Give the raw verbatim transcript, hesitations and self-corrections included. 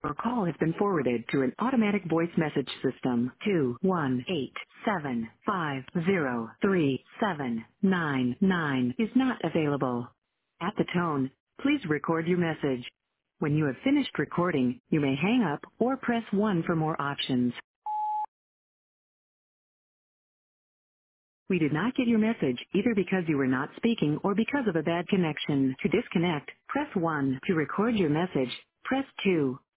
Your call has been forwarded to an automatic voice message system. Two one eight seven five zero three seven nine nine is not available. At the tone, please record your message. When you have finished recording, you may hang up or press one for more options. We did not get your message either because you were not speaking or because of a bad connection. To disconnect, press one. To record your message, press two.